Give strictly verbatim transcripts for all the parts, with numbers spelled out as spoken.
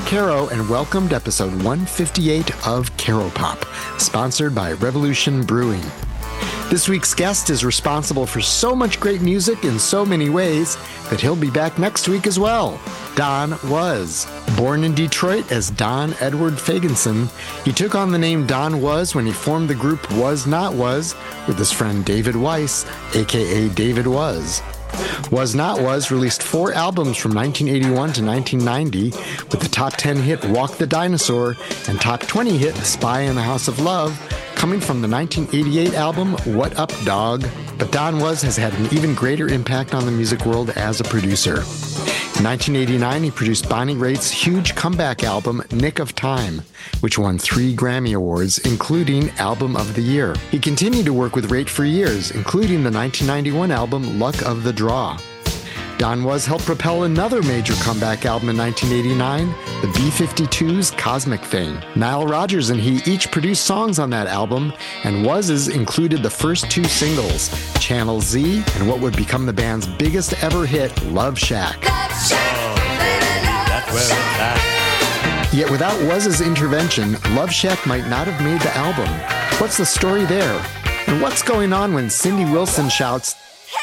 Caro, and welcome to episode one fifty-eight of Caro Pop, sponsored by Revolution Brewing. This week's guest is responsible for so much great music in so many ways that he'll be back next week as well. Don Was. Born in Detroit as Don Edward Fagenson, he took on the name Don Was when he formed the group Was Not Was with his friend David Weiss, aka David Was. Was Not Was released four albums from nineteen eighty-one to nineteen ninety, with the top ten hit Walk the Dinosaur and top twenty hit Spy in the House of Love, coming from the nineteen eighty-eight album What Up Dog. But Don Was has had an even greater impact on the music world as a producer. In nineteen eighty-nine, he produced Bonnie Raitt's huge comeback album, Nick of Time, which won three Grammy Awards, including Album of the Year. He continued to work with Raitt for years, including the nineteen ninety-one album, Luck of the Draw. Don Was helped propel another major comeback album in nineteen eighty-nine, the B fifty-two's Cosmic Fame. Nile Rodgers and he each produced songs on that album, and Was's included the first two singles, Channel Z and what would become the band's biggest ever hit, Love Shack. Love Shack, baby, love That's where it's at. Yet without Was's intervention, Love Shack might not have made the album. What's the story there? And what's going on when Cindy Wilson shouts,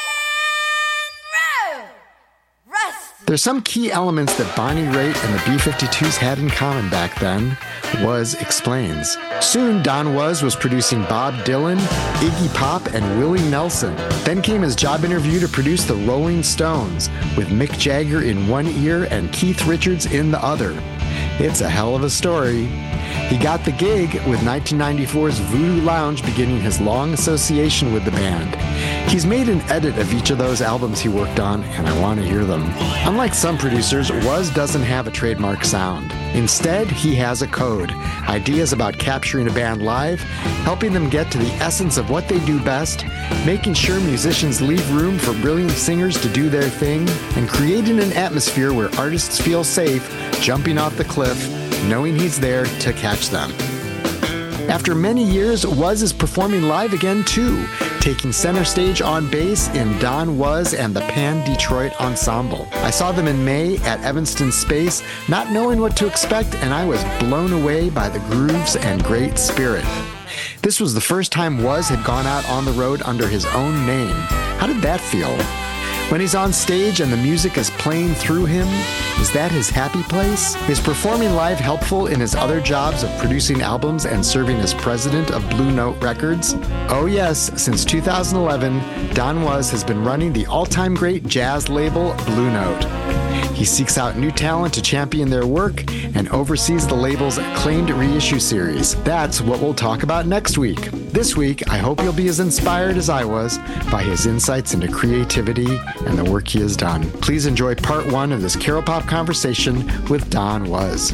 there's some key elements that Bonnie Raitt and the B fifty-twos had in common back then, Was explains. Soon, Don Was was producing Bob Dylan, Iggy Pop, and Willie Nelson. Then came his job interview to produce the Rolling Stones, with Mick Jagger in one ear and Keith Richards in the other. It's a hell of a story. He got the gig with nineteen ninety-four's Voodoo Lounge, beginning his long association with the band. He's made an edit of each of those albums he worked on, and I want to hear them. Unlike some producers, Was doesn't have a trademark sound. Instead, he has a code, ideas about capturing a band live, helping them get to the essence of what they do best, making sure musicians leave room for brilliant singers to do their thing, and creating an atmosphere where artists feel safe jumping off the cliff, knowing he's there to catch them. After many years, Was is performing live again too, taking center stage on bass in Don Was and the Pan Detroit Ensemble. I saw them in May at Evanston Space, not knowing what to expect, and I was blown away by the grooves and great spirit. This was the first time Was had gone out on the road under his own name. How did that feel? When he's on stage and the music is playing through him, is that his happy place? Is performing live helpful in his other jobs of producing albums and serving as president of Blue Note Records? Oh yes, since two thousand eleven, Don Was has been running the all-time great jazz label Blue Note. He seeks out new talent to champion their work and oversees the label's acclaimed reissue series. That's what we'll talk about next week. This week, I hope you'll be as inspired as I was by his insights into creativity and the work he has done. Please enjoy part one of this Caro Pop conversation with Don Was.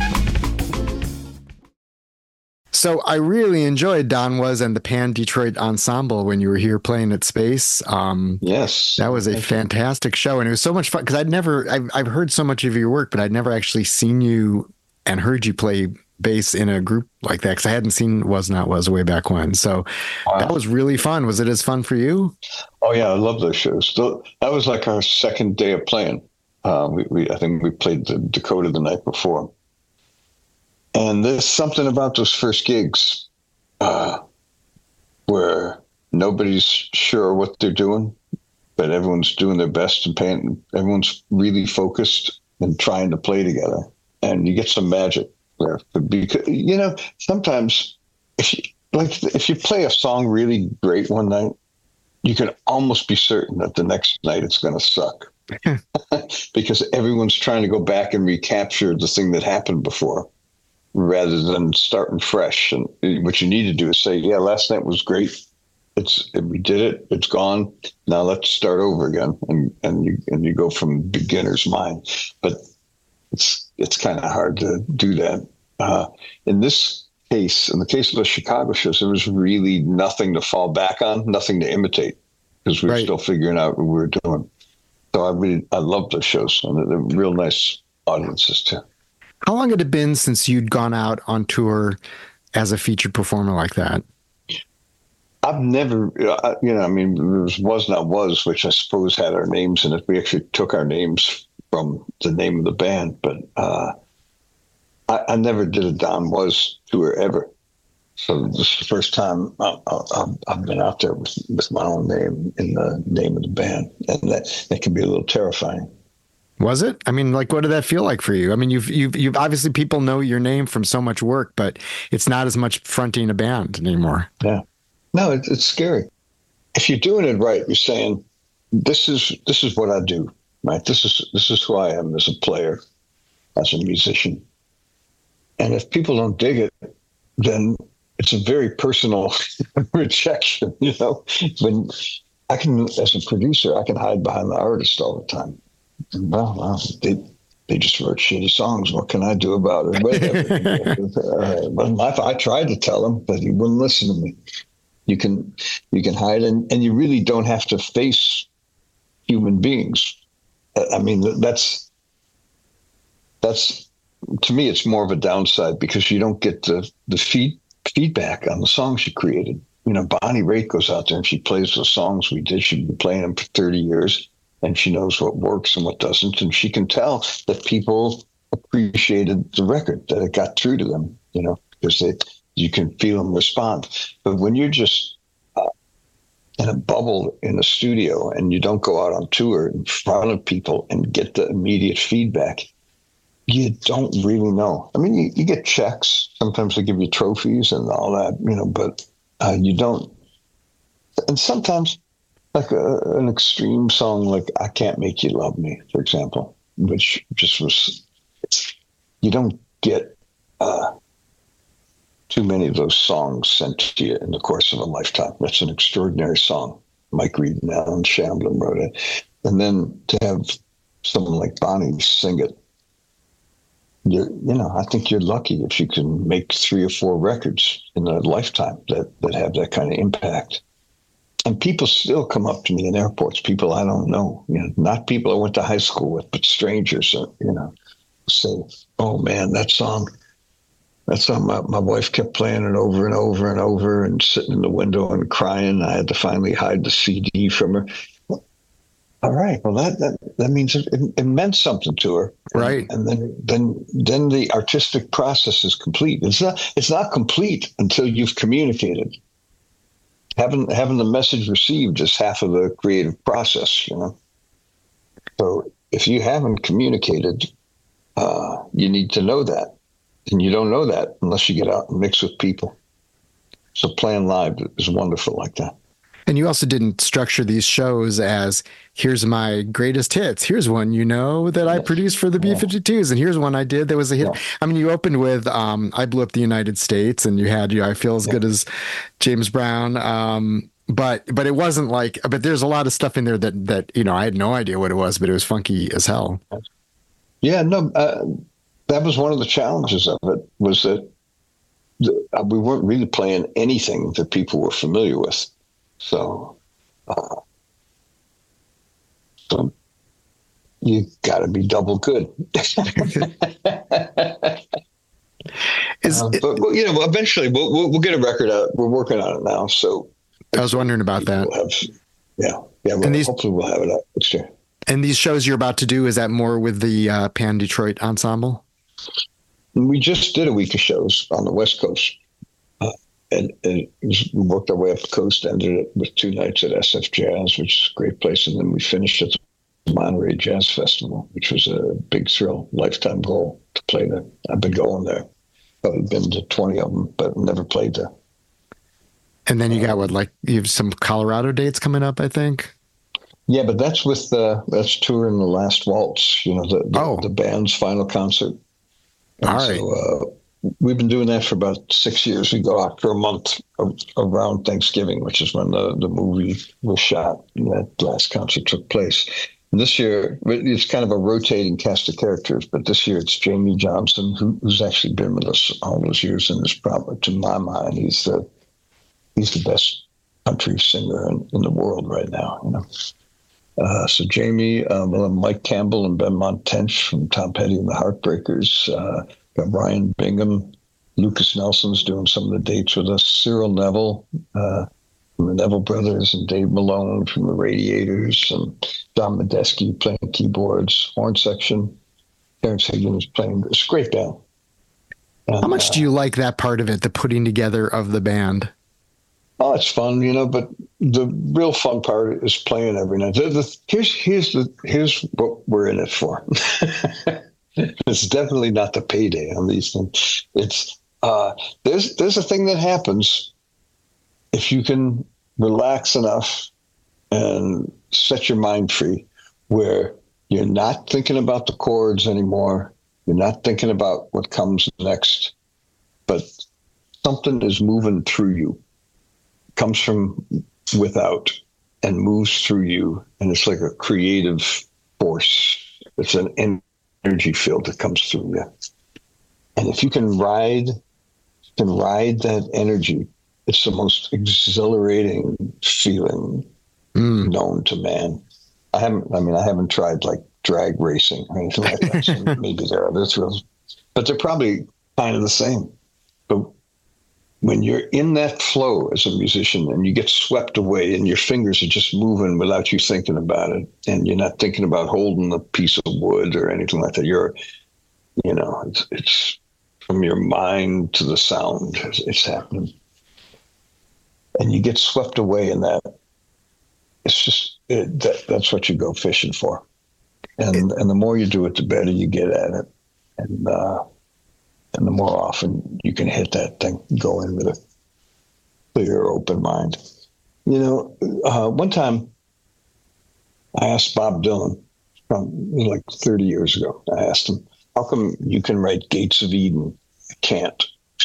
So I really enjoyed Don Was and the Pan Detroit Ensemble when you were here playing at Space. Um, yes. That was a fantastic show. And it was so much fun because I'd never, I've, I've heard so much of your work, but I'd never actually seen you and heard you play bass in a group like that because I hadn't seen Was Not Was way back when. So wow. That was really fun. Was it as fun for you? Oh, yeah. I love those shows. That was like our second day of playing. Uh, we, we, I think we played the Dakota the night before. And there's something about those first gigs uh, where nobody's sure what they're doing, but everyone's doing their best and paying. Everyone's really focused and trying to play together. And you get some magic there. Because, you know, sometimes if you, like if you play a song really great one night, you can almost be certain that the next night it's going to suck because everyone's trying to go back and recapture the thing that happened before, rather than starting fresh. And what you need to do is say, yeah, last night was great. It's, we did it. It's gone. Now let's start over again. And, and you, and you go from beginner's mind, but it's, it's kind of hard to do that. Uh, in this case, in the case of the Chicago shows, there was really nothing to fall back on, nothing to imitate because we were right. still figuring out what we were doing. So I really, I love those shows and they're, they're real nice audiences too. How long had it been since you'd gone out on tour as a featured performer like that? I've never, you know, I mean, there was Was Not Was, which I suppose had our names in it. We actually took our names from the name of the band, but uh, I, I never did a Don Was tour ever. So this is the first time I, I, I've been out there with, with my own name in the name of the band. And that, that can be a little terrifying. Was it? I mean, like, what did that feel like for you? I mean, you've, you've, you've obviously people know your name from so much work, but it's not as much fronting a band anymore. Yeah. No, it, it's scary. If you're doing it right, you're saying, this is, this is what I do, right? This is, this is who I am as a player, as a musician. And if people don't dig it, then it's a very personal rejection, you know? When I can, as a producer, I can hide behind the artist all the time. Well, well, they they just wrote shitty songs. What can I do about it? Whatever. uh, well, I, I tried to tell him, but he wouldn't listen to me. You can you can hide, and, and you really don't have to face human beings. I mean, that's that's to me, it's more of a downside because you don't get the the feed, feedback on the songs you created. You know, Bonnie Raitt goes out there and she plays the songs we did. She's been playing them for thirty years. And she knows what works and what doesn't. And she can tell that people appreciated the record, that it got through to them, you know, because they, you can feel them respond. But when you're just uh, in a bubble in a studio and you don't go out on tour in front of people and get the immediate feedback, you don't really know. I mean, you, you get checks. Sometimes they give you trophies and all that, you know, but uh, you don't. And sometimes, like a, an extreme song like I Can't Make You Love Me, for example, which just was, you don't get uh, too many of those songs sent to you in the course of a lifetime. That's an extraordinary song. Mike Reed and Alan Shamblin wrote it. And then to have someone like Bonnie sing it, you're, you know, I think you're lucky if you can make three or four records in a lifetime that, that have that kind of impact. And people still come up to me in airports, people I don't know, you know, not people I went to high school with, but strangers, you know, say, oh man, that song, that song, my, my wife kept playing it over and over and over and sitting in the window and crying. I had to finally hide the C D from her. All right. Well, that, that, that means it, it meant something to her. Right. And, and then, then, then the artistic process is complete. It's not, it's not complete until you've communicated. Having having the message received is half of the creative process, you know. So if you haven't communicated, uh, you need to know that, and you don't know that unless you get out and mix with people. So playing live is wonderful like that. And you also didn't structure these shows as, here's my greatest hits. Here's one, you know, that I produced for the B fifty-twos. And here's one I did that was a hit. Yeah. I mean, you opened with um, I Blew Up the United States, and you had, you know, I Feel As yeah. Good As James Brown. Um, but but it wasn't like, but there's a lot of stuff in there that, that you know, I had no idea what it was, but it was funky as hell. Yeah, no, uh, that was one of the challenges of it, was that the, uh, we weren't really playing anything that people were familiar with. So, uh, so you got to be double good. Is, uh, but you know, eventually we'll, we'll we'll get a record out. We're working on it now. So I was wondering about that. We'll have, yeah, yeah. We'll, these, hopefully we'll have it out next year. And these shows you're about to do, is that more with the uh, Pan Detroit Ensemble? We just did a week of shows on the West Coast. And, and we worked our way up the coast, ended it with two nights at S F Jazz, which is a great place. And then we finished at the Monterey Jazz Festival, which was a big thrill, lifetime goal to play there. I've been going there. Probably been to twenty of them, but never played there. And then you got what, like you have some Colorado dates coming up, I think? Yeah, but that's with, uh, that's touring the Last Waltz, you know, the, the, oh. the band's final concert. And All right. So, uh, we've been doing that for about six years. We go out for a month around Thanksgiving, which is when the, the movie was shot and that last concert took place. And this year, it's kind of a rotating cast of characters, but this year it's Jamie Johnson, who, who's actually been with us all those years and is probably, to my mind, he's the, he's the best country singer in, in the world right now. You know. Uh, so Jamie, uh, well, Mike Campbell and Ben Montench from Tom Petty and the Heartbreakers, uh, got Ryan Bingham, Lucas Nelson's doing some of the dates with us, Cyril Neville uh, from the Neville Brothers, and Dave Malone from the Radiators, and John Medeski playing keyboards, horn section. Terrence Higgins playing. It's a great band. And, How much uh, do you like that part of it, the putting together of the band? Oh, it's fun, you know, but the real fun part is playing every night. The, the, here's, here's, the, here's what we're in it for. It's definitely not the payday on these things. It's, uh, there's, there's a thing that happens if you can relax enough and set your mind free, where you're not thinking about the chords anymore. You're not thinking about what comes next, but something is moving through you, comes from without and moves through you. And it's like a creative force. It's an energy field that comes through you. And if you can ride, can ride that energy, it's the most exhilarating feeling mm. known to man. I haven't, I mean, I haven't tried like drag racing or anything like that. So maybe there are other thrills, but they're probably kind of the same. But when you're in that flow as a musician and you get swept away and your fingers are just moving without you thinking about it, and you're not thinking about holding a piece of wood or anything like that, you're, you know, it's, it's from your mind to the sound, it's, it's happening. And you get swept away in that. It's just, it, that, that's what you go fishing for. And and the more you do it, the better you get at it. And uh, and the more often you can hit that thing, go in with a clear, open mind. You know, uh, one time I asked Bob Dylan, from you know, like thirty years ago, I asked him, how come you can write Gates of Eden? I can't.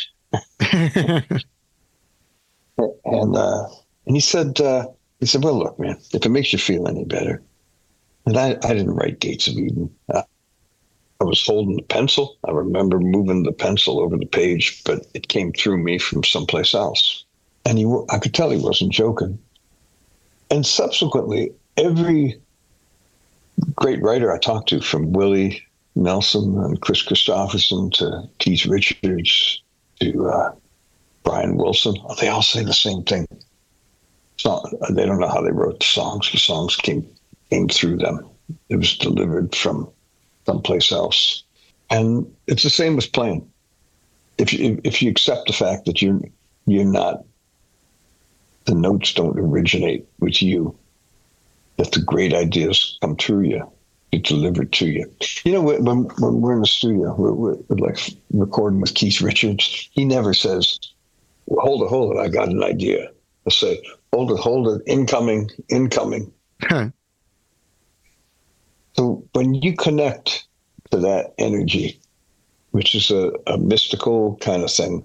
and uh, and he said, uh, he said, well, look, man, if it makes you feel any better. And I, I didn't write Gates of Eden. Uh, I was holding the pencil. I remember moving the pencil over the page, but it came through me from someplace else. And he, I could tell he wasn't joking. And subsequently, every great writer I talked to, from Willie Nelson and Chris Christopherson to Keith Richards to uh, Brian Wilson, they all say the same thing. So they don't know how they wrote the songs. The songs came came through them. It was delivered from someplace else. And it's the same with playing. If you, if you accept the fact that you're, you're not, the notes don't originate with you, that the great ideas come through you, get delivered to you. You know, when, when we're in the studio, we're, we're, we're like recording with Keith Richards, he never says, well, hold it, hold it, I got an idea. He'll say, hold it, hold it, incoming, incoming. Huh. So when you connect to that energy, which is a, a mystical kind of thing,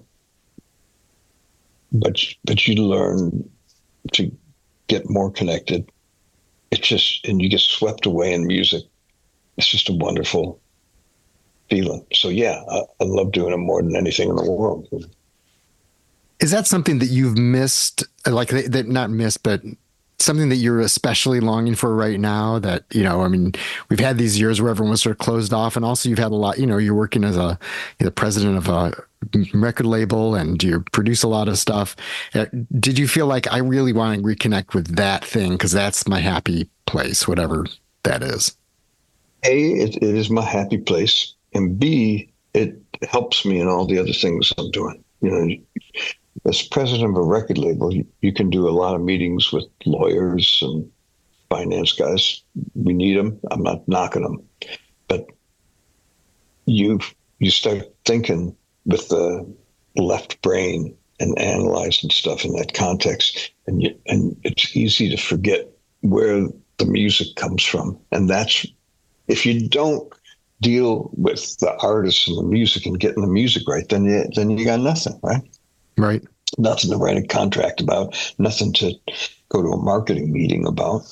but but you learn to get more connected, it's just, and you get swept away in music. It's just a wonderful feeling. So yeah, I, I love doing it more than anything in the world. Is that something that you've missed, like that, not missed, but something that you're especially longing for right now? That, you know, I mean, we've had these years where everyone was sort of closed off, and also you've had a lot, you know, you're working as a you know, president of a record label and you produce a lot of stuff. Did you feel like I really want to reconnect with that thing? Cause that's my happy place, whatever that is. A, it, it is my happy place. And B, it helps me in all the other things I'm doing. You know, as president of a record label, you, you can do a lot of meetings with lawyers and finance guys. We need them. I'm not knocking them, but you you start thinking with the left brain and analyzing stuff in that context, and you, and it's easy to forget where the music comes from. And that's, if you don't deal with the artists and the music and getting the music right, then you, then you got nothing, right? Right. Nothing to write a contract about, nothing to go to a marketing meeting about.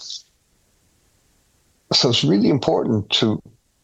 So it's really important to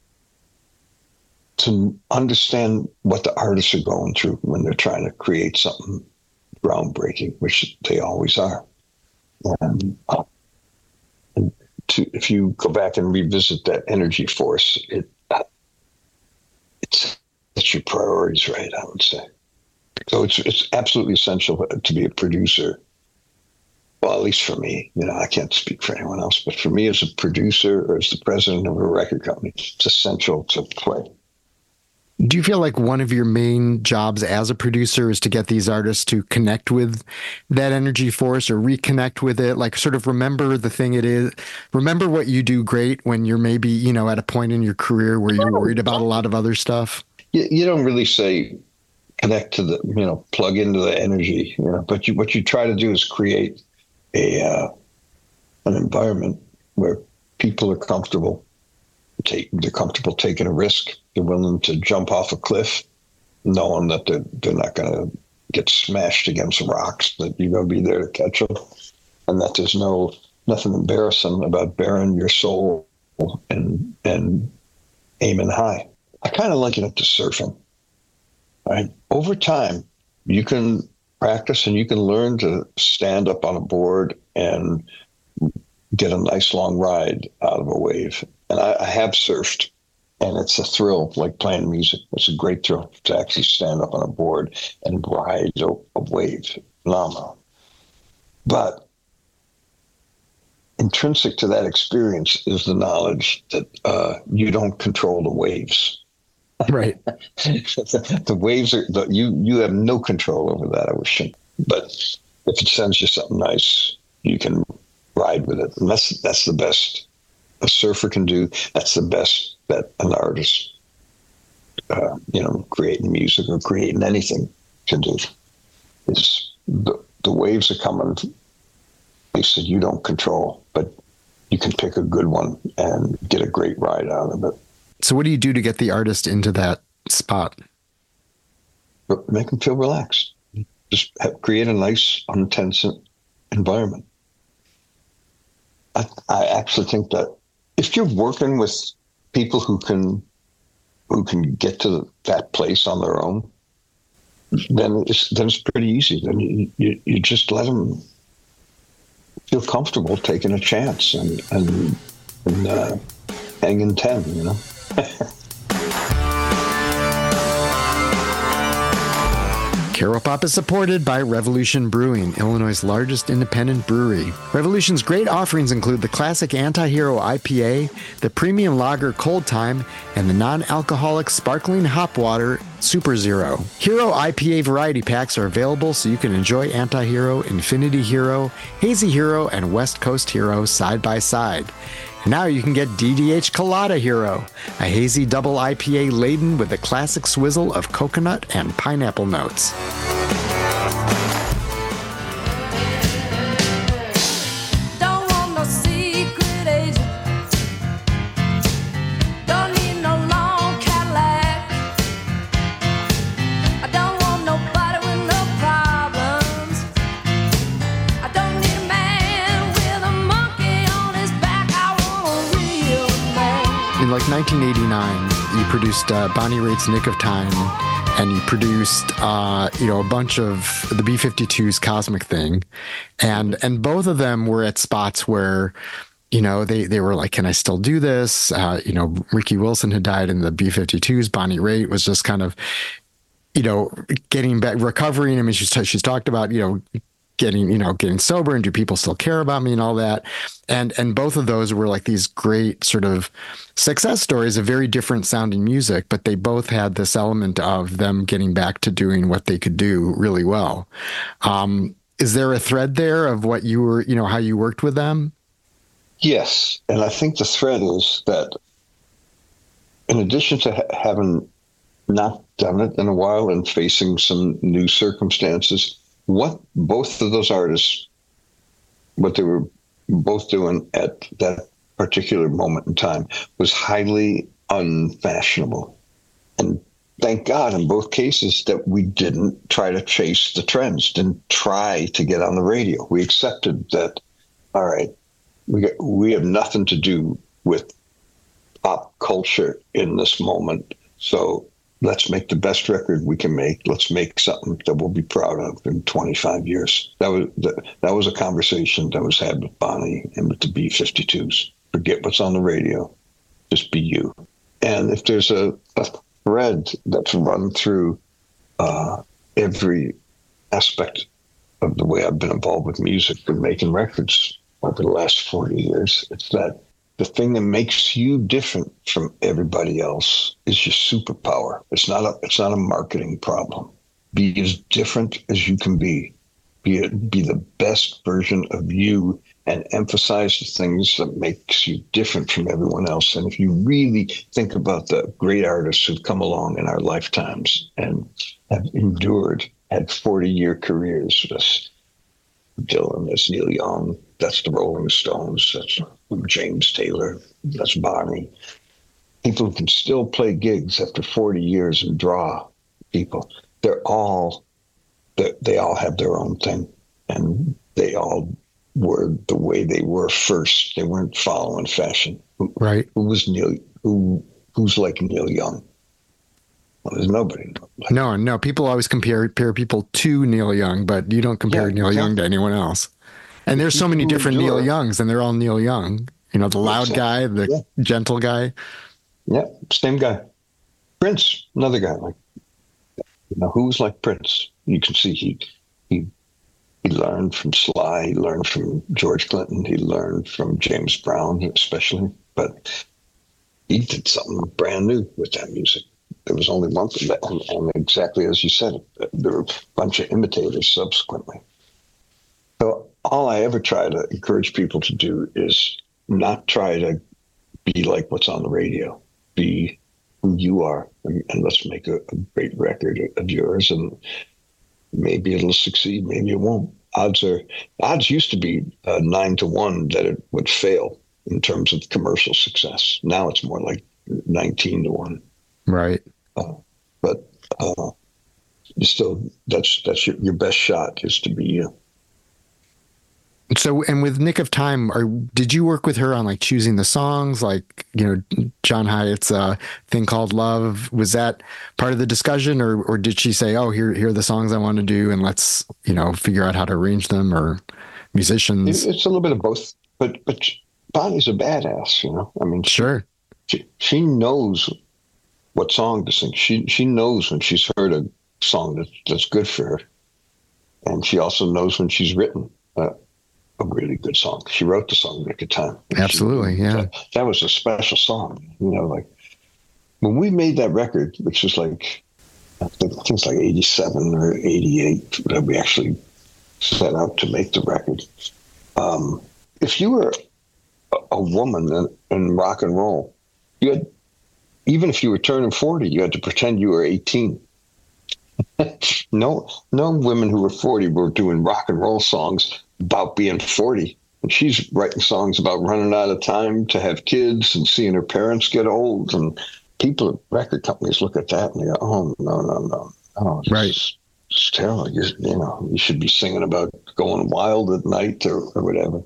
to understand what the artists are going through when they're trying to create something groundbreaking, which they always are. And, uh, and to, if you go back and revisit that energy force, it uh, it's it's your priorities, right? I would say. So it's it's absolutely essential to be a producer. Well, at least for me, you know, I can't speak for anyone else, but for me as a producer or as the president of a record company, it's essential to play. Do you feel like one of your main jobs as a producer is to get these artists to connect with that energy force or reconnect with it? Like sort of remember the thing it is, remember what you do great when you're maybe, you know, at a point in your career where you're worried about a lot of other stuff? You, you don't really say connect to the, you know, plug into the energy, you know, but you, what you try to do is create a, uh, an environment where people are comfortable. Take, they're comfortable taking a risk. They're willing to jump off a cliff, knowing that they're, they're not going to get smashed against rocks, that you're going to be there to catch them, and that there's no nothing embarrassing about bearing your soul and and aiming high. I kind of liken it to surfing. Right? Over time, you can practice and you can learn to stand up on a board and get a nice long ride out of a wave. And I, I have surfed, and it's a thrill, like playing music. It's a great thrill to actually stand up on a board and ride a, a wave. Phenomenal. But intrinsic to that experience is the knowledge that uh, you don't control the waves. Right. The waves are, the, you, you have no control over that, I wish. But if it sends you something nice, you can ride with it. And that's, that's the best a surfer can do. That's the best that an artist, uh, you know, creating music or creating anything can do. Is the, the waves are coming. They said you don't control, but you can pick a good one and get a great ride out of it. So what do you do to get the artist into that spot? But make them feel relaxed. Just have, create a nice, intense environment. I, I actually think that if you're working with people who can who can get to that place on their own, then it's then it's pretty easy. Then you you, you just let them feel comfortable taking a chance and and, and uh, hanging ten, you know. Caro Pop is supported by Revolution Brewing, Illinois' largest independent brewery. Revolution's great offerings include the classic Anti-Hero I P A, the premium lager Cold Time, and the non-alcoholic sparkling hop water Super Zero. Hero I P A variety packs are available so you can enjoy Anti-Hero, Infinity Hero, Hazy Hero, and West Coast Hero side by side. Now you can get D D H Colada Hero, a hazy double I P A laden with the classic swizzle of coconut and pineapple notes. Don't want no secret agent. Don't need no long Cadillac. I don't want nobody with no problems. I don't need a man with a monkey on his back. I want a real man. In like nineteen eighty-nine, you produced uh, Bonnie Raitt's Nick of Time, and you produced, uh, you know, a bunch of the B fifty-two's Cosmic Thing, and and both of them were at spots where, you know, they they were like, can I still do this? Uh, you know, Ricky Wilson had died in the B fifty-twos. Bonnie Raitt was just kind of, you know, getting back, recovering. I mean, she's she's talked about, you know, getting, you know, getting sober, and do people still care about me and all that. And, and both of those were like these great sort of success stories of very different sounding music, but they both had this element of them getting back to doing what they could do really well. Um, is there a thread there of what you were, you know, how you worked with them? Yes. And I think the thread is that in addition to ha- having not done it in a while and facing some new circumstances, what both of those artists, what they were both doing at that particular moment in time was highly unfashionable. And thank God in both cases that we didn't try to chase the trends, didn't try to get on the radio. We accepted that, all right, we got, we have nothing to do with pop culture in this moment. So let's make the best record we can make. Let's make something that we'll be proud of in twenty-five years. That was that, that was a conversation that was had with Bonnie and with the B fifty-twos. Forget what's on the radio. Just be you. And if there's a, a thread that's run through uh, every aspect of the way I've been involved with music and making records over the last forty years, it's that the thing that makes you different from everybody else is your superpower. It's not a it's not a marketing problem. Be as different as you can be. Be a, be the best version of you, and emphasize the things that makes you different from everyone else. And if you really think about the great artists who've come along in our lifetimes and have endured, had forty-year careers, that's Dylan, that's Neil Young, that's the Rolling Stones, that's James Taylor, that's Bonnie. People who can still play gigs after forty years and draw people. They're all, they're, they all have their own thing, and they all were the way they were first. They weren't following fashion. Who, right. Who was Neil? Who who's like Neil Young? Well, there's nobody. Like no, no. People always compare, compare people to Neil Young, but you don't compare yeah, Neil exactly. Young to anyone else. And there's so many different Neil Youngs, and they're all Neil Young. You know, the loud exactly. guy, the yeah. gentle guy. Yeah, same guy. Prince, another guy. Like, you know, who's like Prince? You can see he he he learned from Sly. He learned from George Clinton. He learned from James Brown, especially. But he did something brand new with that music. There was only one thing, and, and exactly as you said, there were a bunch of imitators subsequently. So all I ever try to encourage people to do is not try to be like what's on the radio. Be who you are, and, and let's make a, a great record of yours. And maybe it'll succeed, maybe it won't. Odds are odds used to be uh, nine to one that it would fail in terms of commercial success. Now it's more like nineteen to one. Right. Uh, but uh, still, that's that's your, your best shot is to be you. So, and with Nick of Time, are, did you work with her on like choosing the songs, like, you know, John Hyatt's uh, thing called Love? Was that part of the discussion, or or did she say, oh, here, here are the songs I want to do, and let's, you know, figure out how to arrange them, or musicians? It's a little bit of both, but, but Bonnie's a badass, you know? I mean, she, sure. She, she knows what song to sing. She, she knows when she's heard a song that, that's good for her. And she also knows when she's written uh, a really good song. She wrote the song Nick of Time. Absolutely, she, yeah. That, that was a special song. You know, like when we made that record, which was like, I think it's like eighty-seven or eighty-eight that we actually set out to make the record. Um, if you were a, a woman in, in rock and roll, you had, even if you were turning forty, you had to pretend you were eighteen. no, no women who were forty were doing rock and roll songs about being forty. And she's writing songs about running out of time to have kids and seeing her parents get old. And people at record companies look at that and they go, oh, no, no, no. Oh, it's, right. It's terrible. You, you know, you should be singing about going wild at night or, or whatever.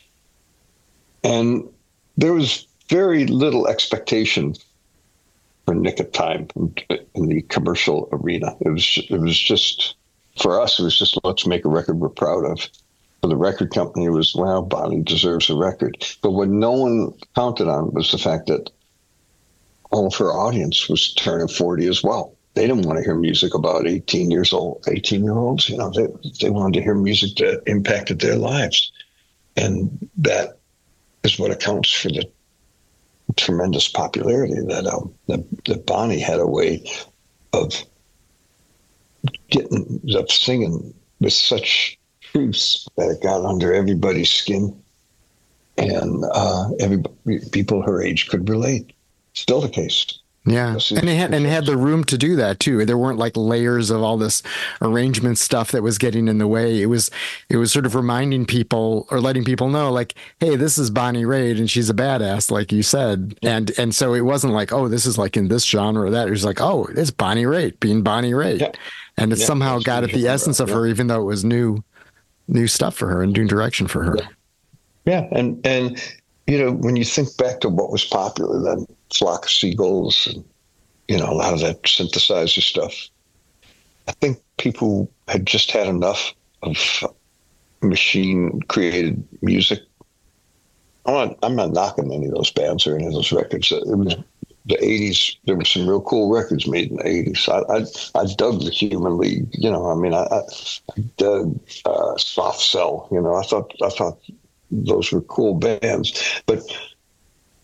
And there was very little expectation for Nick of Time in, in the commercial arena. It was, it was just, for us, it was just, let's make a record we're proud of. For the record company, it was, well, Bonnie deserves a record. But what no one counted on was the fact that all of her audience was turning forty as well. They didn't want to hear music about eighteen years old, eighteen-year-olds. You know, they, they wanted to hear music that impacted their lives. And that is what accounts for the tremendous popularity that, um, that, that Bonnie had a way of getting, of singing with such truth that it got under everybody's skin, and uh, every people her age could relate. Still the case. Yeah, and it had and it had the room to do that too. There weren't like layers of all this arrangement stuff that was getting in the way. It was it was sort of reminding people or letting people know, like, hey, this is Bonnie Raitt and she's a badass, like you said. And and so it wasn't like, oh, this is like in this genre or that. It was like, oh, it's Bonnie Raitt being Bonnie Raitt, yeah. and it yeah, somehow got at the essence of yeah. her, even though it was new. new stuff for her and new direction for her. Yeah. yeah. And, and, you know, when you think back to what was popular then, Flock of Seagulls and, you know, a lot of that synthesizer stuff, I think people had just had enough of machine created music. I'm not, I'm not knocking any of those bands or any of those records. It was the eighties. There were some real cool records made in the eighties. I, I, I dug the Human League. You know, I mean, I, I dug uh, Soft Cell. You know, I thought I thought those were cool bands. But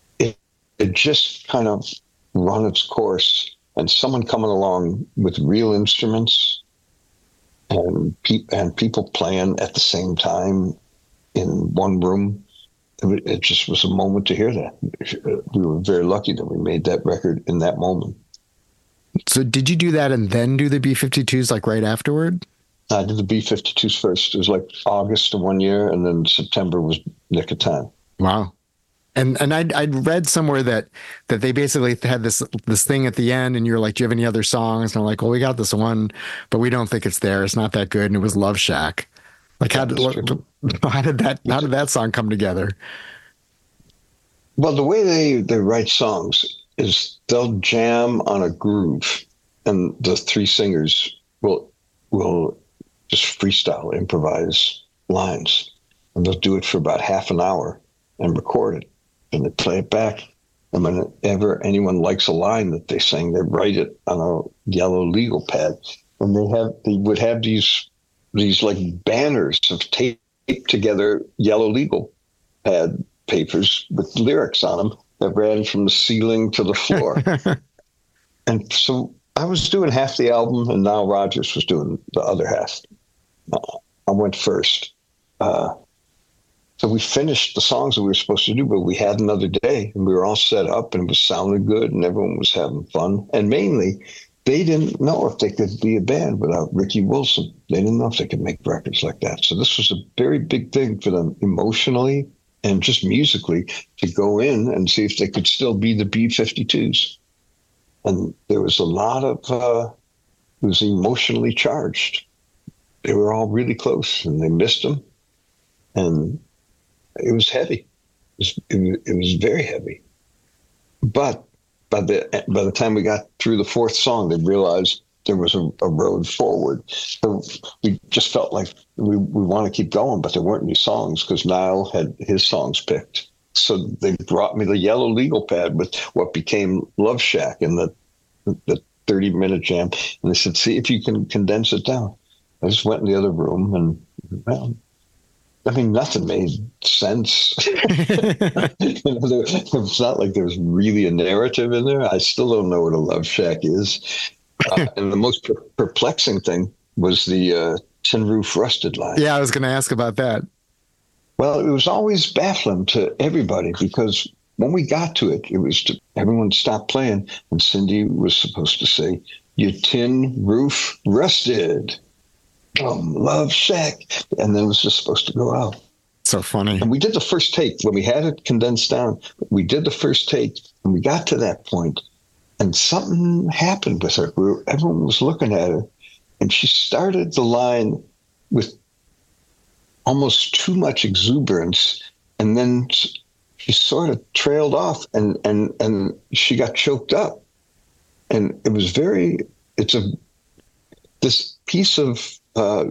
it just kind of run its course, and someone coming along with real instruments and pe- and people playing at the same time in one room. It, it just was a moment to hear that. We were very lucky that we made that record in that moment. So did you do that and then do the B fifty-twos like right afterward? I did the B fifty-twos first. It was like August of one year, and then September was Nick of Time. Wow. And and I'd, I'd read somewhere that that they basically had this this thing at the end, and you're like, do you have any other songs? And I'm like, well, we got this one, but we don't think it's there. It's not that good. And it was Love Shack. Like, how did, how did that how did that song come together? Well, the way they, they write songs is they'll jam on a groove, and the three singers will will just freestyle, improvise lines, and they'll do it for about half an hour and record it. And they play it back. And whenever anyone likes a line that they sing, they write it on a yellow legal pad. And they have they would have these these like banners of taped together yellow legal pad papers with lyrics on them that ran from the ceiling to the floor. And so I was doing half the album, and Nile Rodgers was doing the other half. Uh, I went first. Uh, So we finished the songs that we were supposed to do, but we had another day, and we were all set up, and it was sounding good, and everyone was having fun. And mainly, they didn't know if they could be a band without Ricky Wilson. They didn't know if they could make records like that. So this was a very big thing for them emotionally and just musically, to go in and see if they could still be the B fifty-twos. And there was a lot of, uh, it was emotionally charged. They were all really close, and they missed them. And it was heavy. It was, it, it was very heavy. But by the by the time we got through the fourth song, they realized there was a, a road forward. So we just felt like we, we want to keep going, but there weren't any songs because Nile had his songs picked. So they brought me the yellow legal pad with what became Love Shack and the the thirty-minute jam. And they said, see if you can condense it down. I just went in the other room and, well, I mean, nothing made sense. You know, there, it's not like there's really a narrative in there. I still don't know what a Love Shack is. Uh, and the most per- perplexing thing was the uh, Tin Roof Rusted line. Yeah, I was going to ask about that. Well, it was always baffling to everybody because when we got to it, it was to, everyone stopped playing, and Cindy was supposed to say, "Your tin roof rusted. Um, Love Shack," and then it was just supposed to go out. So funny. And we did the first take when we had it condensed down. We did the first take, and we got to that point, and something happened with her. We were, everyone was looking at her, and she started the line with almost too much exuberance, and then she sort of trailed off, and and and she got choked up, and it was very. It's a this piece of. Uh,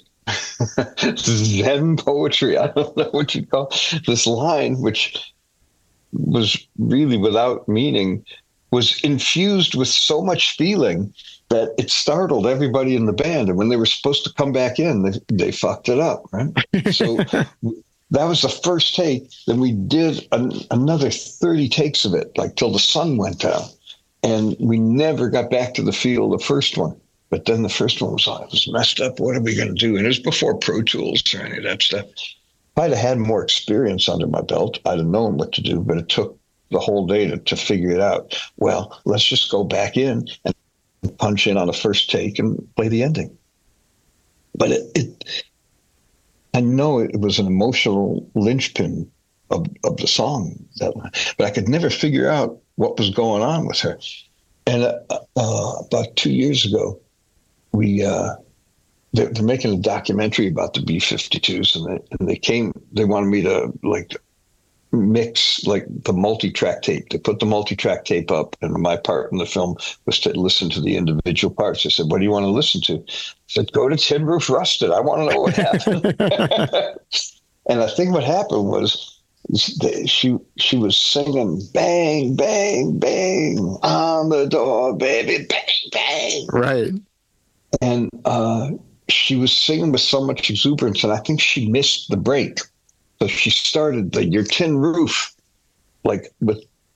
Zen poetry, I don't know what you call this line, which was really without meaning, was infused with so much feeling that it startled everybody in the band. And when they were supposed to come back in, they, they fucked it up, right? So that was the first take. Then we did an, another thirty takes of it, like till the sun went down. And we never got back to the feel of the first one. But then the first one was, oh, it was messed up. What are we going to do? And it was before Pro Tools or any of that stuff. If I'd have had more experience under my belt, I'd have known what to do. But it took the whole day to, to figure it out. Well, let's just go back in and punch in on the first take and play the ending. But it, it I know it was an emotional linchpin of, of the song. That, but I could never figure out what was going on with her. And uh, uh, about two years ago, we uh, they're, they're making a documentary about the B fifty-twos, and they and they came. They wanted me to like mix like the multi-track tape. They put the multi-track tape up, and my part in the film was to listen to the individual parts. I said, "What do you want to listen to?" I said, "Go to Tin Roof Rusted. I want to know what happened." And I think what happened was she she was singing "Bang Bang Bang on the door, baby, bang bang." Right. And uh, she was singing with so much exuberance, and I think she missed the break. So she started the "Your Tin Roof," like with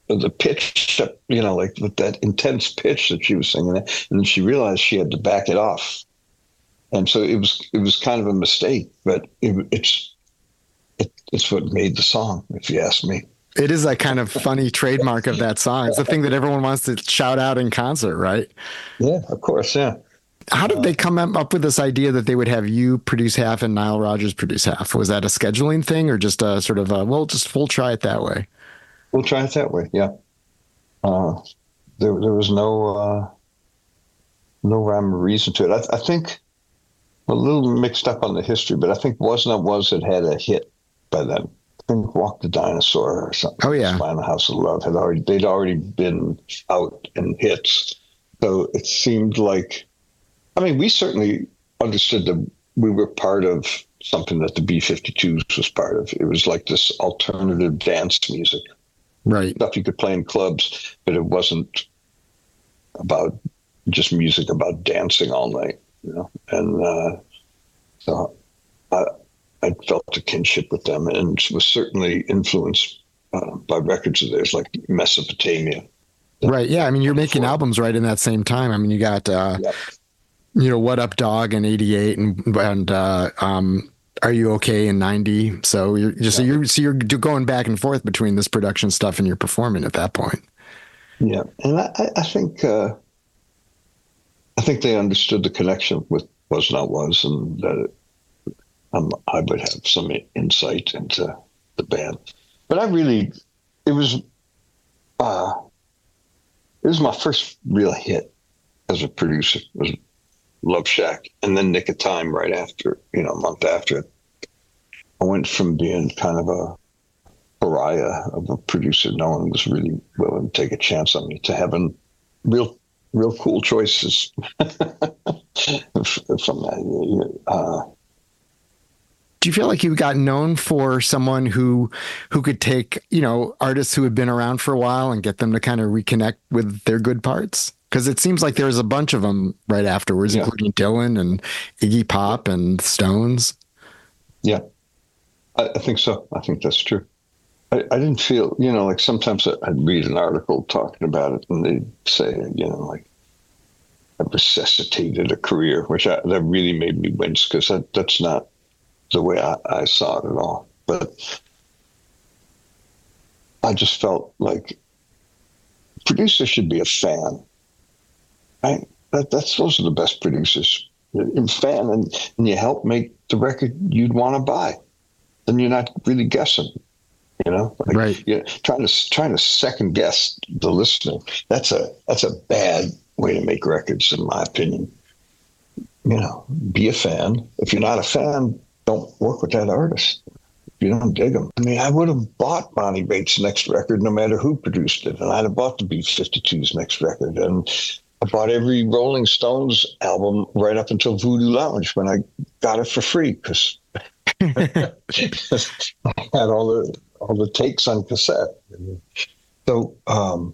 the pitch, you know, like with that intense pitch that she was singing, and she realized she had to back it off, and so it was it was kind of a mistake, but it, it's it, it's what made the song, if you ask me. It is that kind of funny trademark of that song. It's the thing that everyone wants to shout out in concert, right? Yeah, of course, yeah. How did they come up with this idea that they would have you produce half and Nile Rodgers produce half? Was that a scheduling thing, or just a sort of a, well, just we'll try it that way? We'll try it that way, yeah. Uh, there, there was no uh, no rhyme or reason to it. I, I think a little mixed up on the history, but I think Was Not Was had had a hit by then. I think Walk the Dinosaur or something. Oh yeah, Find the House of Love had already they'd already been out in hits, so it seemed like. I mean, we certainly understood that we were part of something that the B fifty-twos was part of. It was like this alternative dance music. Right. Stuff you could play in clubs, but it wasn't about just music about dancing all night, you know? And uh, so I, I felt a kinship with them, and was certainly influenced uh, by records of theirs like Mesopotamia. Right. Yeah. I mean, you're making before. albums right in that same time. I mean, you got, uh, Yep. you know, What Up Dog in eighty-eight and, and, uh, um, Are You Okay in ninety. So you're just, Yeah. so you're, so you're going back and forth between this production stuff and you're performing at that point. Yeah. And I, I think, uh, I think they understood the connection with Was Not Was, and that um, I would have some insight into the band. But I really, it was, uh, it was my first real hit as a producer. It was Love Shack, and then Nick of Time right after, you know, a month after it. I went from being kind of a pariah of a producer, no one was really willing to take a chance on me, to having real, real cool choices from that. Uh, Do you feel like you got known for someone who who could take, you know, artists who had been around for a while and get them to kind of reconnect with their good parts? Because it seems like there was a bunch of them right afterwards, Yeah. including Dylan and Iggy Pop and Stones. Yeah, I, I think so. I think that's true. I, I didn't feel, you know, like sometimes I'd read an article talking about it, and they'd say, you know, like, I resuscitated a career, which I, that really made me wince, because that, that's not the way I, I saw it at all. But I just felt like producer should be a fan. Right? That, that's those are the best producers. You're a fan, and, and you help make the record you'd want to buy. Then you're not really guessing, you know. Like, Right. You're trying to trying to second guess the listener. That's a that's a bad way to make records, in my opinion. You know, be a fan. If you're not a fan, don't work with that artist. If you don't dig them. I mean, I would have bought Bonnie Raitt's next record no matter who produced it, and I'd have bought the B fifty-two's next record, and I bought every Rolling Stones album right up until Voodoo Lounge when I got it for free, because I had all the all the takes on cassette. So, um,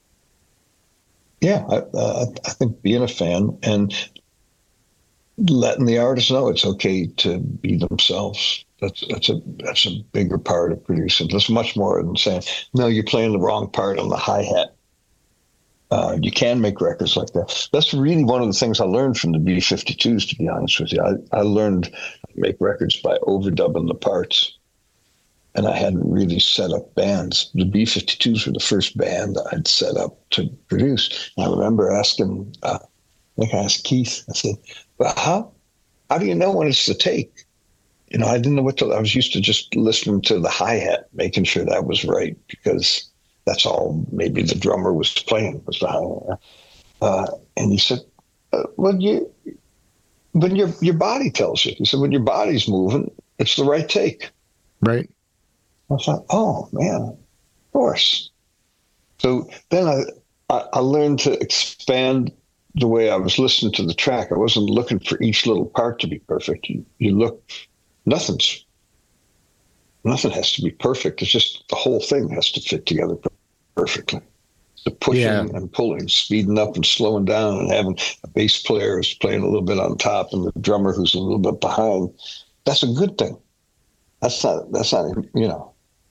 yeah, I, uh, I think being a fan and letting the artist know it's okay to be themselves. That's that's a that's a bigger part of producing. That's much more than saying, no, you're playing the wrong part on the hi-hat. Uh, you can make records like that. That's really one of the things I learned from the B fifty-twos, to be honest with you. I, I learned to make records by overdubbing the parts. And I hadn't really set up bands. The B fifty-twos were the first band I'd set up to produce. And I remember asking, uh, I think I asked Keith, I said, well, how, how do you know when it's the take? You know, I didn't know what to, I was used to just listening to the hi-hat, making sure that was right, because that's all maybe the drummer was playing, was the hi-hat. Uh, and he said, uh, well, you, when your, your body tells you. He said, when your body's moving, it's the right take. Right. I thought, oh, man, of course. So then I, I, I learned to expand the way I was listening to the track. I wasn't looking for each little part to be perfect. You, you look, nothing's, nothing has to be perfect. It's just the whole thing has to fit together perfectly. The pushing Yeah. and pulling, speeding up and slowing down, and having a bass player who's playing a little bit on top and the drummer who's a little bit behind. That's a good thing. That's not, that's not, you know,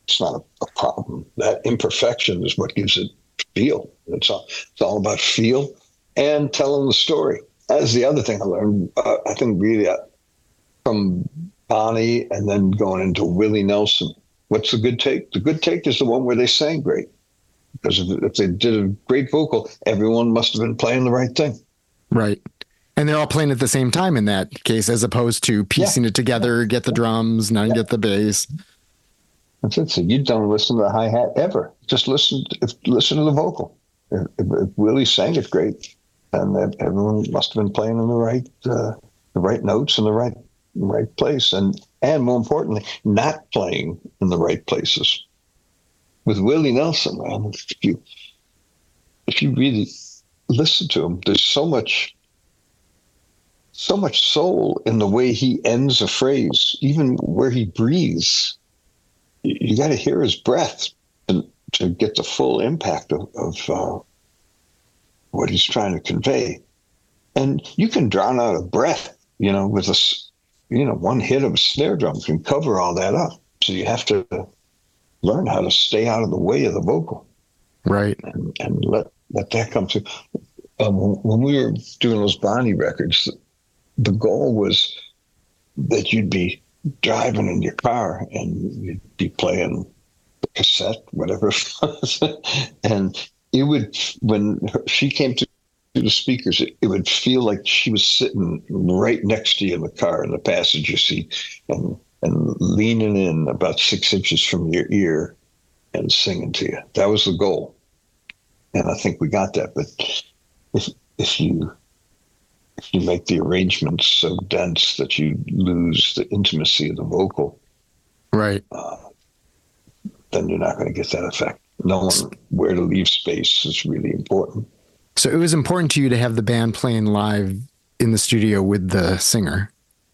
It's not a, a problem. That imperfection is what gives it feel. It's all, it's all about feel and telling the story. That's the other thing I learned. Uh, I think really uh, from Bonnie and then going into Willie Nelson. What's the good take? The good take is the one where they sang great. Because if, if they did a great vocal, everyone must have been playing the right thing. Right. And they're all playing at the same time in that case, as opposed to piecing yeah. it together, get the drums, now you yeah. get the bass. That's it. So you don't listen to the hi-hat ever. Just listen to, listen to the vocal. If, if, if Willie sang it great, and everyone must have been playing in the right uh, the right notes in the right right place, and and more importantly, not playing in the right places. With Willie Nelson, man, if you if you really listen to him, there's so much so much soul in the way he ends a phrase, even where he breathes. You, you got to hear his breath to, to get the full impact of, of uh, what he's trying to convey. And you can drown out a breath, you know, with a, you know, one hit of a snare drum can cover all that up. So you have to learn how to stay out of the way of the vocal. Right. And, and let, let that come through. Um, when we were doing those Bonnie records, the goal was that you'd be driving in your car and you'd be playing the cassette, whatever it was. And it would, when she came to the speakers, it, it would feel like she was sitting right next to you in the car in the passenger seat and, and leaning in about six inches from your ear and singing to you. That was the goal. And I think we got that. But if if you if you make the arrangements so dense that you lose the intimacy of the vocal, right, uh, then you're not going to get that effect. Knowing where to leave space is really important. So it was important to you to have the band playing live in the studio with the singer.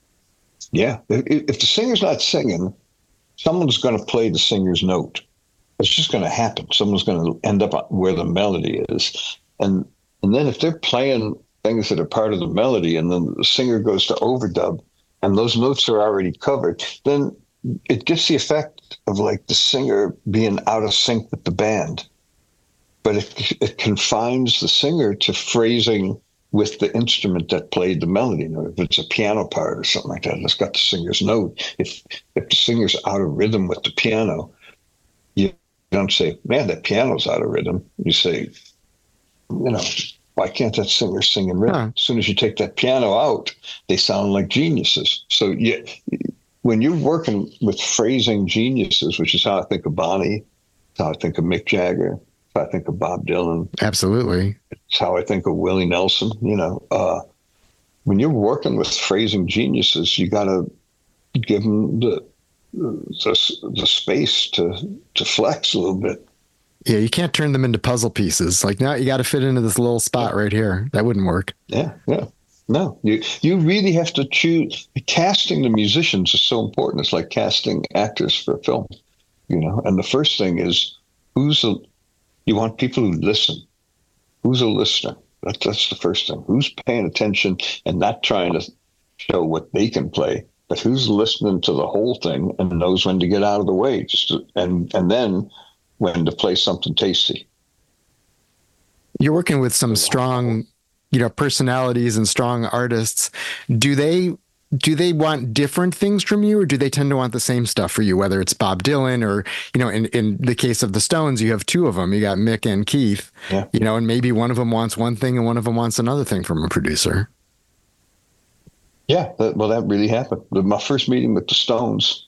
Yeah, if, if the singer's not singing, someone's going to play the singer's note. It's just going to happen. Someone's going to end up where the melody is. And and then if they're playing things that are part of the melody and then the singer goes to overdub and those notes are already covered, then it gets the effect of like the singer being out of sync with the band. But it, it confines the singer to phrasing with the instrument that played the melody. You know, if it's a piano part or something like that, it's got the singer's note. If if the singer's out of rhythm with the piano, you don't say, man, that piano's out of rhythm. You say, you know, why can't that singer sing in rhythm? Huh. As soon as you take that piano out, they sound like geniuses. So you, when you're working with phrasing geniuses, which is how I think of Bonnie, how I think of Mick Jagger, how I think of Bob Dylan. Absolutely. It's how I think of Willie Nelson. You know, uh, when you're working with phrasing geniuses, you got to give them the, the the space to to flex a little bit. Yeah, you can't turn them into puzzle pieces. Like, now you got to fit into this little spot right here. That wouldn't work. Yeah, yeah. No, you you really have to choose. Casting the musicians is so important. It's like casting actors for a film, you know. And the first thing is, who's a, you want people who listen. Who's a listener? That, that's the first thing. Who's paying attention and not trying to show what they can play, but who's listening to the whole thing and knows when to get out of the way, just to, and and then when to play something tasty. You're working with some strong, you know, personalities and strong artists. Do they do they want different things from you, or do they tend to want the same stuff for you? Whether it's Bob Dylan or, you know, in, in the case of the Stones, you have two of them. You got Mick and Keith, yeah. You know, and maybe one of them wants one thing and one of them wants another thing from a producer. Yeah, that, well, that really happened. My first meeting with the Stones,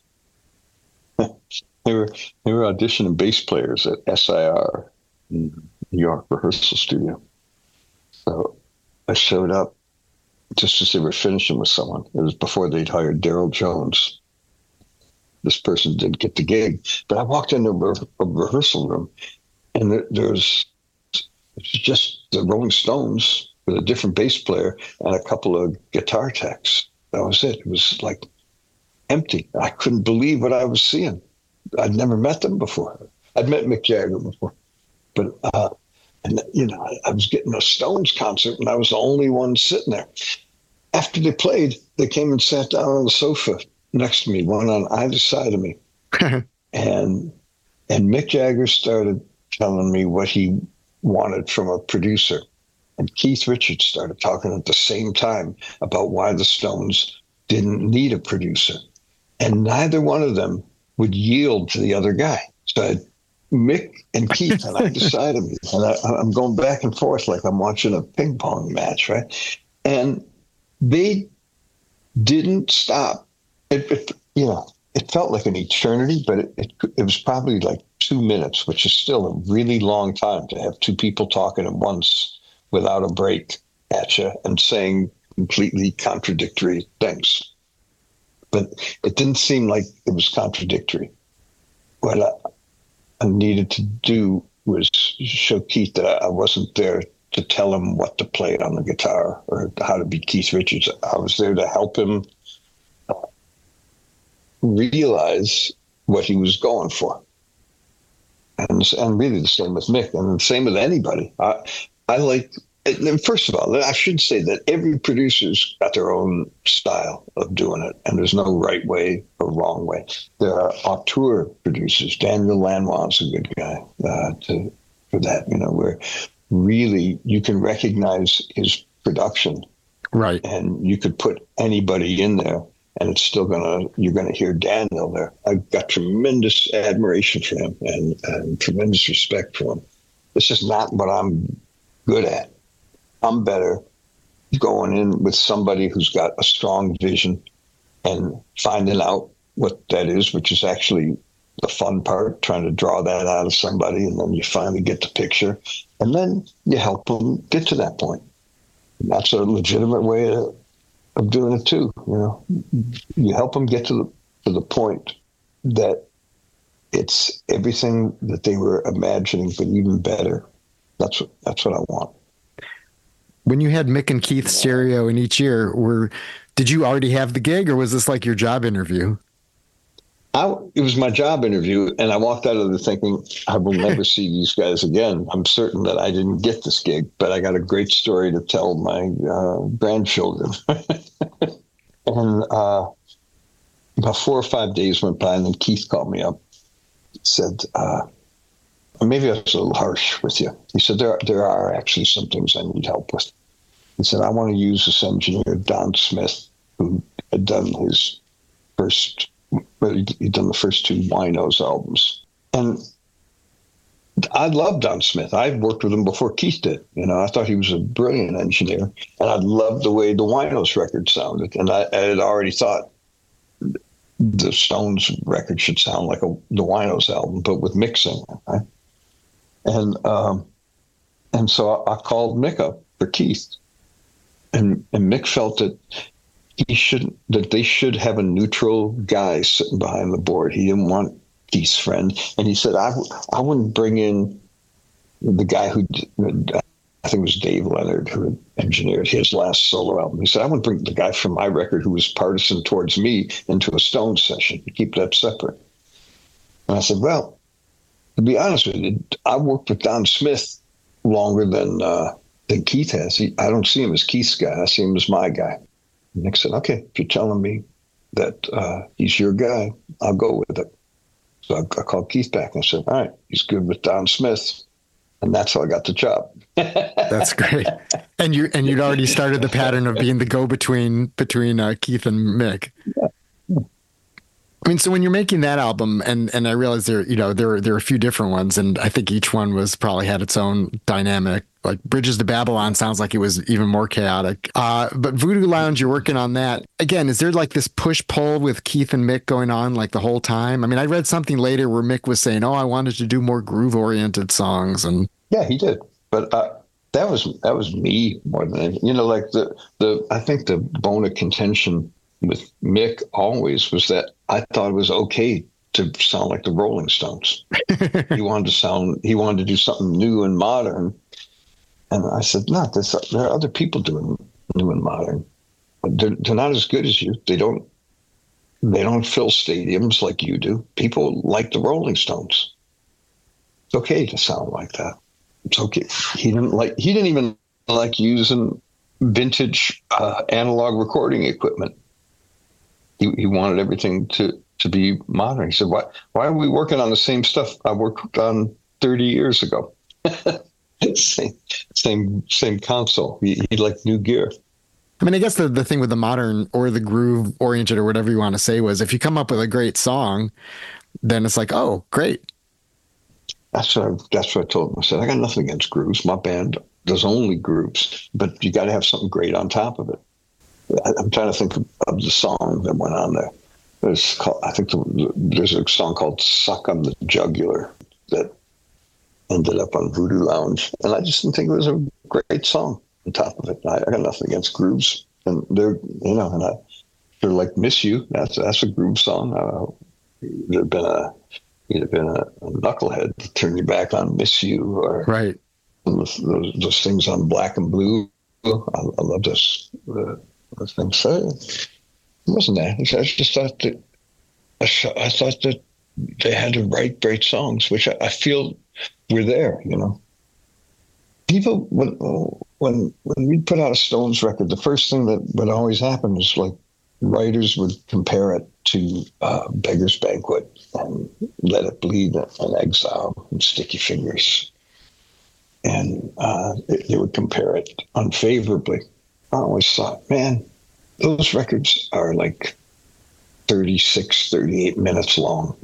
they were they were auditioning bass players at S I R in New York rehearsal studio. So I showed up just as they were finishing with someone. It was before they'd hired Daryl Jones. This person didn't get the gig, but I walked into a, re- a rehearsal room, and there, there was just the Rolling Stones with a different bass player and a couple of guitar techs. That was it. It was like empty. I couldn't believe what I was seeing. I'd never met them before. I'd met Mick Jagger before, but uh, and you know, I, I was getting a Stones concert, and I was the only one sitting there. After they played, they came and sat down on the sofa next to me, one on either side of me, and And Mick Jagger started telling me what he wanted from a producer. And Keith Richards started talking at the same time about why the Stones didn't need a producer. And neither one of them would yield to the other guy. So I had Mick and Keith, and I decided, and I, I'm going back and forth like I'm watching a ping pong match, right? And they didn't stop. It, it you know, it felt like an eternity, but it, it, it was probably like two minutes, which is still a really long time to have two people talking at once without a break at you and saying completely contradictory things. But it didn't seem like it was contradictory. What I, I needed to do was show Keith that I wasn't there to tell him what to play on the guitar or how to be Keith Richards. I was there to help him realize what he was going for. And and really the same with Mick, and the same with anybody. I, I like, first of all, I should say that every producer's got their own style of doing it, and there's no right way or wrong way. There are auteur producers. Daniel Lanois is a good guy uh, to, for that, you know, where really you can recognize his production. Right. And you could put anybody in there, and it's still gonna, you're gonna hear Daniel there. I've got tremendous admiration for him and, and tremendous respect for him. This is not what I'm good at. I'm better going in with somebody who's got a strong vision and finding out what that is, which is actually the fun part, trying to draw that out of somebody, and then you finally get the picture, and then you help them get to that point. And that's a legitimate way of, of doing it too. You know, you help them get to the to the point that it's everything that they were imagining, but even better. That's what that's what I want. When you had Mick and Keith stereo in each ear, were did you already have the gig, or was this like your job interview? I, it was my job interview, and I walked out of there thinking, I will never see these guys again. I'm certain that I didn't get this gig, but I got a great story to tell my uh, grandchildren. and uh, about four or five days went by, and then Keith called me up. He said, uh, maybe I was a little harsh with you. He said, there, there are actually some things I need help with. He said, I want to use this engineer, Don Smith, who had done his first, he'd done the first two Winos albums. And I love Don Smith. I'd worked with him before Keith did. You know, I thought he was a brilliant engineer, and I loved the way the Winos record sounded. And I, I had already thought the Stones record should sound like a, the Winos album, but with mixing. Right? And um, and so I, I called Mick up for Keith, and and Mick felt that he shouldn't, that they should have a neutral guy sitting behind the board. He didn't want Keith's friend, and he said, I I wouldn't bring in the guy who I think it was Dave Leonard who had engineered his last solo album. He said, I wouldn't bring the guy from my record who was partisan towards me into a Stones session. Keep that separate. And I said, well, to be honest with you, I worked with Don Smith longer than uh, than Keith has. He, I don't see him as Keith's guy. I see him as my guy. And Nick said, okay, if you're telling me that uh, he's your guy, I'll go with it. So I, I called Keith back and I said, all right, he's good with Don Smith. And that's how I got the job. That's great. And you and you'd already started the pattern of being the go-between between uh, Keith and Mick. Yeah. I mean, so when you're making that album, and and I realize there, you know, there there are a few different ones, and I think each one was probably had its own dynamic. Like Bridges to Babylon sounds like it was even more chaotic. Uh, but Voodoo Lounge, you're working on that again. Is there like this push pull with Keith and Mick going on like the whole time? I mean, I read something later where Mick was saying, "Oh, I wanted to do more groove oriented songs," and yeah, he did. But uh, that was that was me more than anything. You know, like the the I think the bone of contention with Mick always was that I thought it was okay to sound like the Rolling Stones. He wanted to sound, he wanted to do something new and modern. And I said, no, there's, there are other people doing new and modern. But they're, they're not as good as you. They don't, they don't fill stadiums like you do. People like the Rolling Stones. It's okay to sound like that. It's okay. He didn't like, he didn't even like using vintage uh, analog recording equipment. He, he wanted everything to to be modern. He said, why, why are we working on the same stuff I worked on thirty years ago? same, same, same console. He, he liked new gear. I mean, I guess the, the thing with the modern or the groove oriented or whatever you want to say was if you come up with a great song, then it's like, oh, great. That's what I, that's what I told him. I said, I got nothing against grooves. My band does only grooves, but you got to have something great on top of it. I, I'm trying to think of, of the song that went on there. There's called, I think the, there's a song called Suck on the Jugular that ended up on Voodoo Lounge. And I just didn't think it was a great song on top of it. I, I got nothing against grooves. And they're, you know, and I sure like Miss You. That's that's a groove song. Uh, there'd been a, you'd have been a, a knucklehead to turn your back on Miss You or right. those, those, those things on Black and Blue. I, I love this, uh, those things. So it wasn't that. I just thought that, I, I thought that they had to write great songs, which I, I feel were there, you know. People, when, when, when we put out a Stones record, the first thing that would always happen is like writers would compare it to uh, Beggar's Banquet and Let It Bleed and Exile and Sticky Fingers. And uh, they, they would compare it unfavorably. I always thought, man, those records are like thirty-six, thirty-eight minutes long.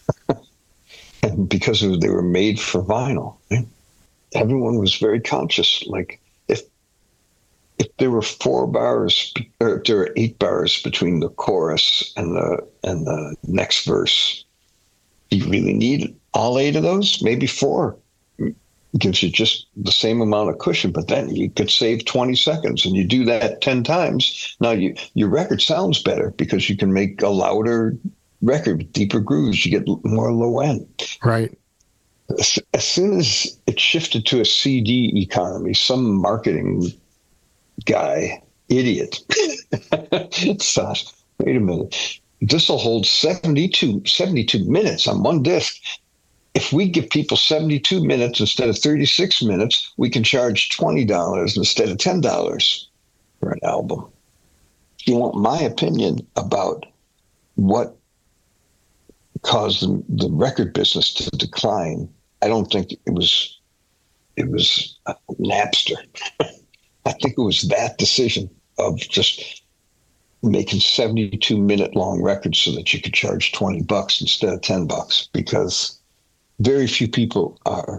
And because they were made for vinyl, right? Everyone was very conscious. Like if if there were four bars or if there were eight bars between the chorus and the and the next verse, do you really need all eight of those? Maybe four gives you just the same amount of cushion, but then you could save twenty seconds, and you do that ten times. Now you your record sounds better because you can make a louder record with deeper grooves. You get more low end. Right. As, as soon as it shifted to a C D economy, some marketing guy, idiot, thought, wait a minute, this will hold seventy-two, seventy-two minutes on one disc. If we give people seventy-two minutes instead of thirty-six minutes, we can charge twenty dollars instead of ten dollars for an album. If you want my opinion about what caused the, the record business to decline, I don't think it was it was uh, Napster. I think it was that decision of just making seventy-two minute long records so that you could charge twenty bucks instead of ten bucks, because very few people are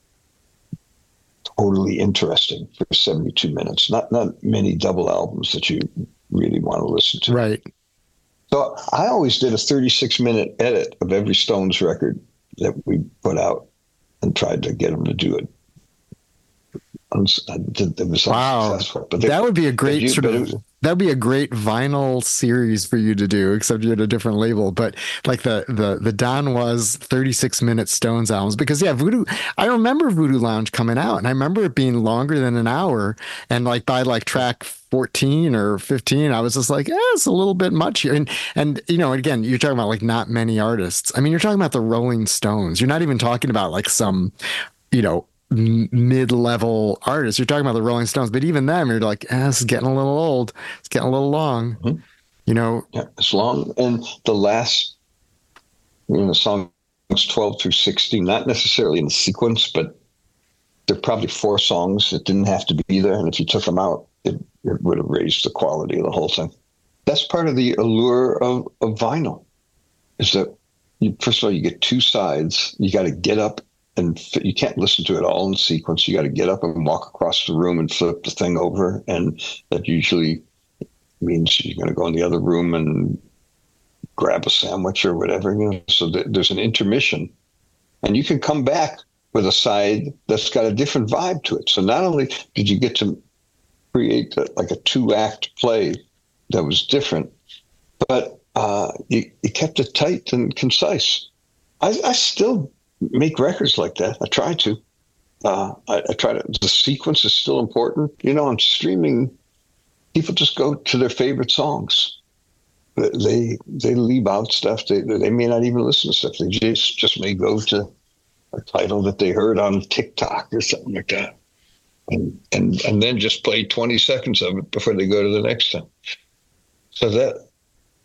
totally interesting for seventy-two minutes. Not not many double albums that you really want to listen to. Right. So I always did a thirty-six minute edit of every Stones record that we put out and tried to get them to do it. It was wow. But they, that would be a great you, sort of, was, that'd be a great vinyl series for you to do, except you had a different label. But like the, the, the Don Was thirty-six minute Stones albums, because yeah, Voodoo, I remember Voodoo Lounge coming out, and I remember it being longer than an hour. And like by like track fourteen or fifteen, I was just like, eh, it's a little bit much here. And, and, you know, again, you're talking about like not many artists. I mean, you're talking about the Rolling Stones. You're not even talking about like some, you know, mid-level artists. You're talking about the Rolling Stones, but even them, you're like, eh, this is getting a little old. It's getting a little long. Mm-hmm. You know, yeah, it's long. And the last, you know, songs twelve through sixteen, not necessarily in sequence, but there are probably four songs that didn't have to be there. And if you took them out, it, it would have raised the quality of the whole thing. That's part of the allure of, of vinyl, is that you, first of all, you get two sides. You got to get up, and you can't listen to it all in sequence. You got to get up and walk across the room and flip the thing over. And that usually means you're going to go in the other room and grab a sandwich or whatever. You know? So th- there's an intermission. And you can come back with a side that's got a different vibe to it. So not only did you get to create a, like a two-act play that was different, but uh, you, you kept it tight and concise. I, I still make records like that. I try to. Uh, I, I try to. The sequence is still important. You know, on streaming, people just go to their favorite songs. They they leave out stuff. They they may not even listen to stuff. They just just may go to a title that they heard on TikTok or something like that, and and and then just play twenty seconds of it before they go to the next one. So that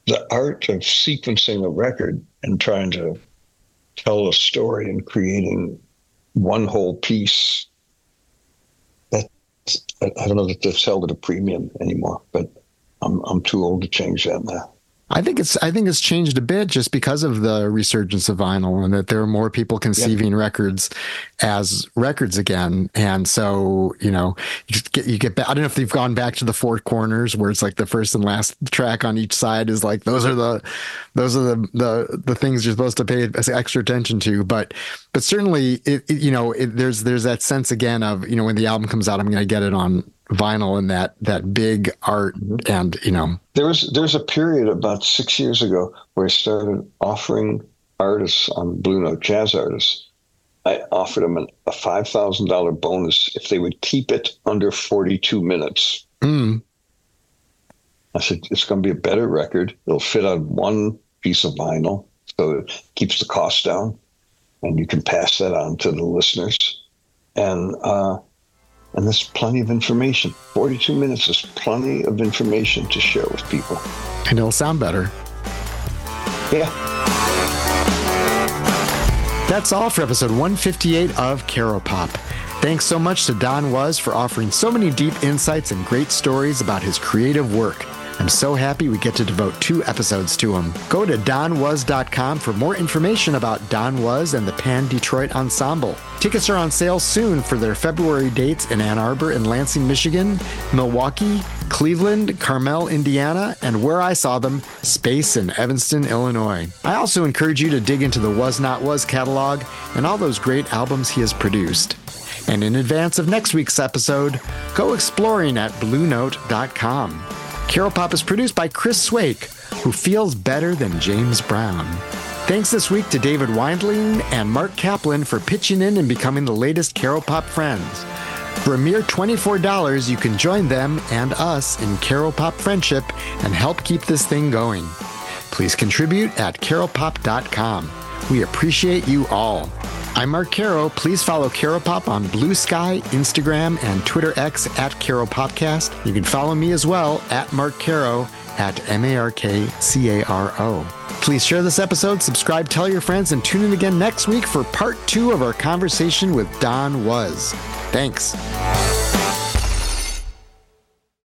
the art of sequencing a record and trying to tell a story and creating one whole piece, that I, I don't know that that's held at a premium anymore, but I'm I'm too old to change that now. I think it's I think it's changed a bit just because of the resurgence of vinyl and that there are more people conceiving yeah. records as records again. And so, you know, you just get you get back. I don't know if they've gone back to the four corners where it's like the first and last track on each side is like those are the those are the the, the things you're supposed to pay extra attention to. But but certainly, it, it, you know, it, there's there's that sense again of, you know, when the album comes out, I'm going to get it on vinyl and that that big art. And you know, there was there's a period about six years ago where I started offering artists on Blue Note, jazz artists. I offered them an, a five thousand dollar bonus if they would keep it under forty two minutes. Mm. I said it's going to be a better record. It'll fit on one piece of vinyl, so it keeps the cost down, and you can pass that on to the listeners. And uh, And there's plenty of information. forty-two minutes is plenty of information to share with people. And it'll sound better. Yeah. That's all for episode one fifty-eight of Caro Pop. Thanks so much to Don Was for offering so many deep insights and great stories about his creative work. I'm so happy we get to devote two episodes to him. Go to don was dot com for more information about Don Was and the Pan Detroit Ensemble. Tickets are on sale soon for their February dates in Ann Arbor and Lansing, Michigan, Milwaukee, Cleveland, Carmel, Indiana, and where I saw them, Space in Evanston, Illinois. I also encourage you to dig into the Was Not Was catalog and all those great albums he has produced. And in advance of next week's episode, go exploring at blue note dot com. Caro Pop is produced by Chris Swake, who feels better than James Brown. Thanks this week to David Weindling and Mark Kaplan for pitching in and becoming the latest Caro Pop friends. For a mere twenty-four dollars, you can join them and us in Caro Pop friendship and help keep this thing going. Please contribute at caro pop dot com. We appreciate you all. I'm Mark Caro. Please follow Caro Pop on Blue Sky, Instagram, and Twitter X at Caro Popcast. You can follow me as well at Mark Caro at M A R K C A R O. Please share this episode, subscribe, tell your friends, and tune in again next week for part two of our conversation with Don Was. Thanks.